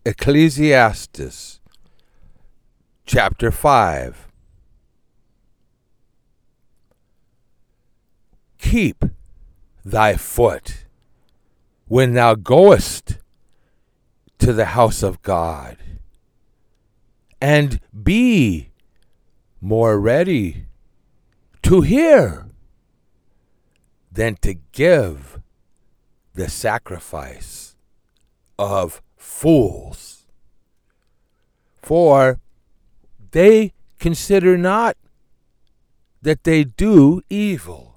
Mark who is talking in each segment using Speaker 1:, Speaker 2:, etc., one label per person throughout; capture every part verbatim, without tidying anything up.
Speaker 1: Ecclesiastes chapter five. Keep thy foot when thou goest to the house of God, and be more ready to hear than to give the sacrifice of fools. For they consider not that they do evil.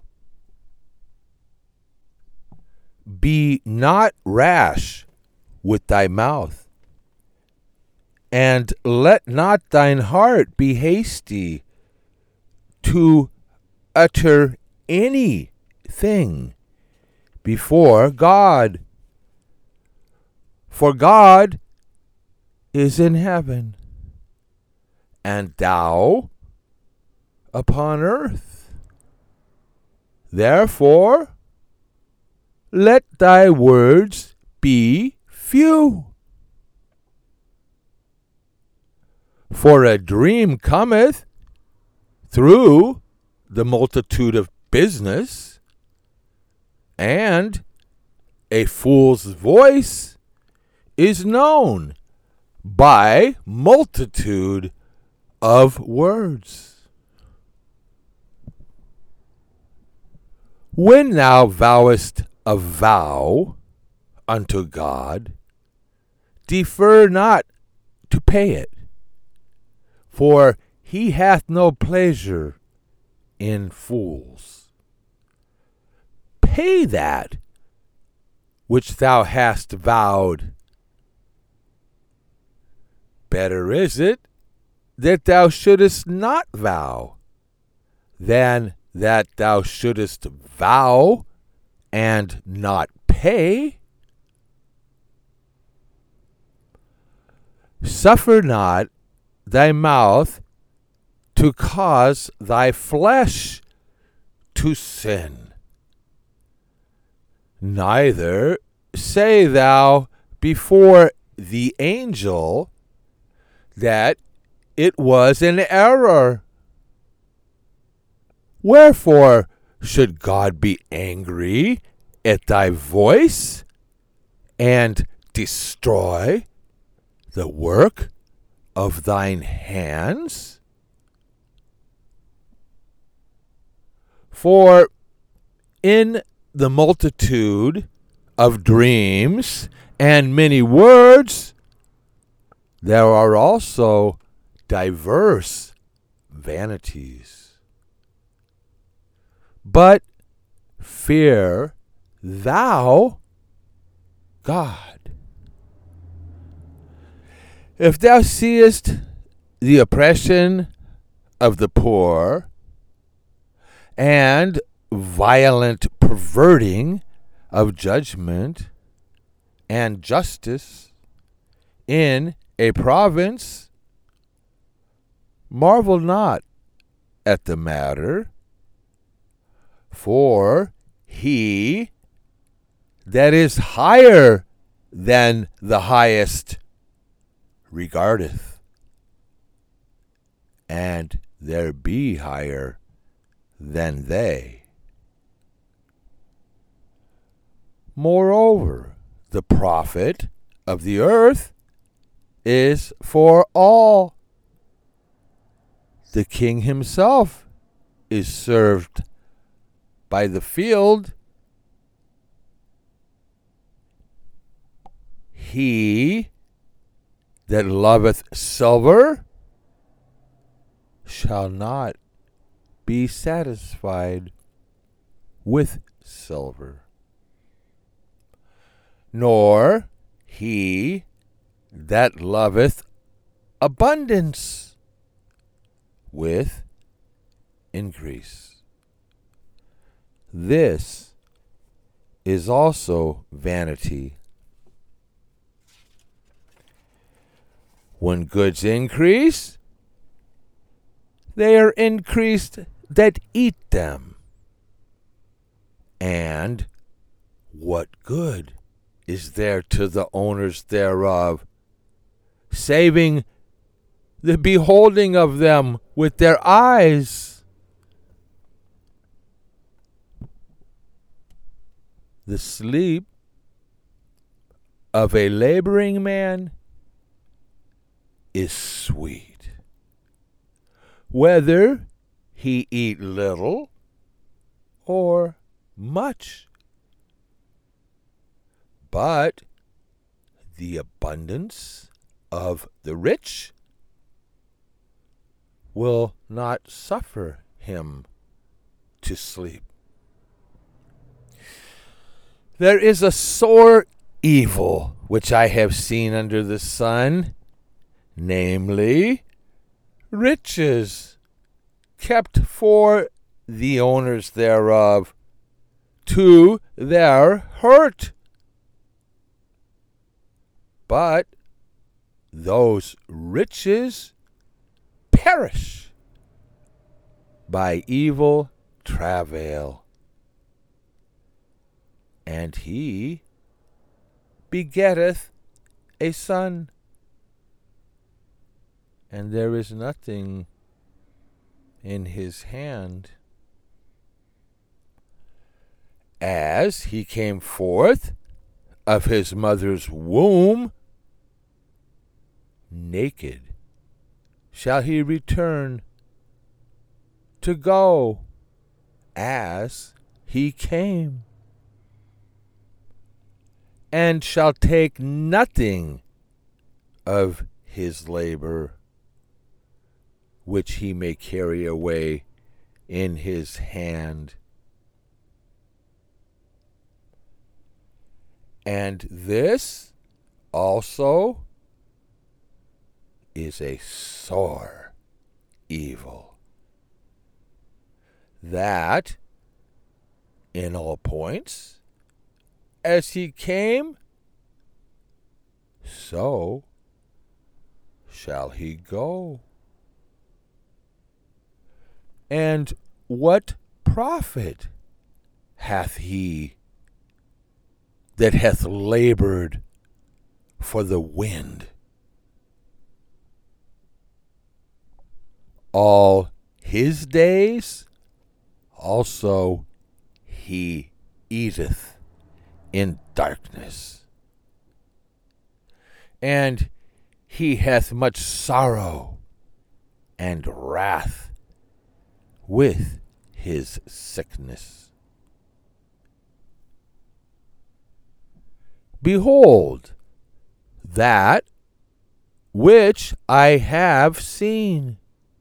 Speaker 1: Be not rash with thy mouth, and let not thine heart be hasty to utter anything before God. For God is in heaven, and thou upon earth. Therefore, let thy words be few. For a dream cometh through the multitude of business, and a fool's voice is known by multitude of words. When thou vowest a vow unto God, defer not to pay it, for he hath no pleasure in fools. Pay that which thou hast vowed. Better is it that thou shouldest not vow, than that thou shouldest vow and not pay. Suffer not thy mouth to cause thy flesh to sin. Neither say thou before the angel that it was an error. Wherefore should God be angry at thy voice and destroy the work of thine hands? For in the multitude of dreams and many words there are also diverse vanities. But fear thou God. If thou seest the oppression of the poor, and violent perverting of judgment and justice in a province, marvel not at the matter, for he that is higher than the highest regardeth, and there be higher than they. Moreover, the profit of the earth is for all. The king himself is served by the field. He that loveth silver shall not be satisfied with silver, nor he that loveth abundance with increase. This is also vanity. When goods increase, they are increased that eat them. And what good is there to the owners thereof saving the beholding of them with their eyes. The sleep of a laboring man is sweet, whether he eat little or much. But the abundance of the rich will not suffer him to sleep. There is a sore evil which I have seen under the sun, namely, riches kept for the owners thereof to their hurt. But those riches perish by evil travail. And he begetteth a son, and there is nothing in his hand. As he came forth of his mother's womb, naked shall he return to go as he came, and shall take nothing of his labor which he may carry away in his hand. And this also is a sore evil, that in all points as he came, so shall he go. And what profit hath he that hath labored for the wind? All his days also he eateth in darkness, and he hath much sorrow and wrath with his sickness. Behold, that which I have seen,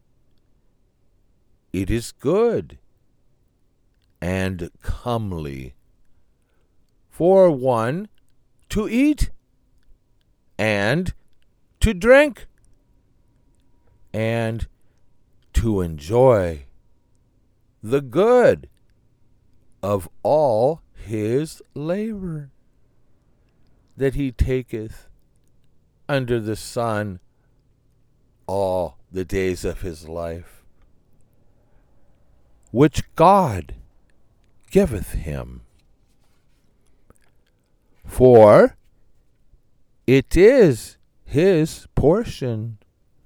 Speaker 1: it is good and comely for one to eat and to drink and to enjoy the good of all his labor that he taketh under the sun all the days of his life, which God giveth him. For it is his portion.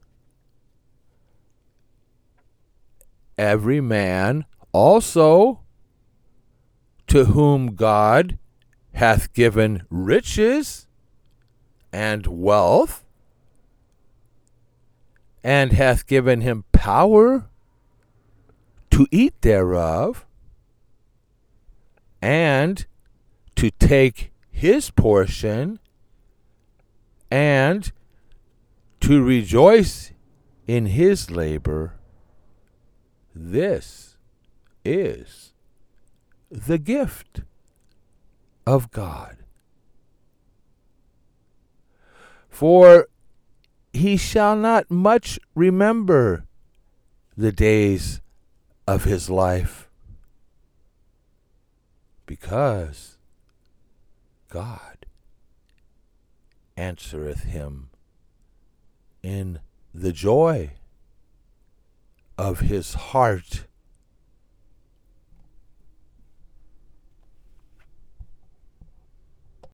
Speaker 1: Every man also to whom God hath given riches and wealth, and hath given him power to eat thereof, and to take his portion, and to rejoice in his labor, this is the gift of God. For he shall not much remember the days of his life, because God answereth him in the joy of his heart.